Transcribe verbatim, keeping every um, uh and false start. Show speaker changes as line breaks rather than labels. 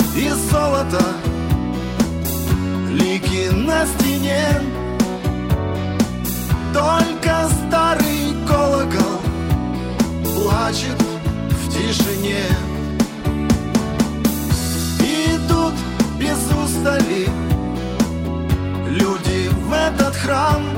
и золото, лики на стене. Только старый колокол плачет в тишине. Идут без устали люди в этот храм.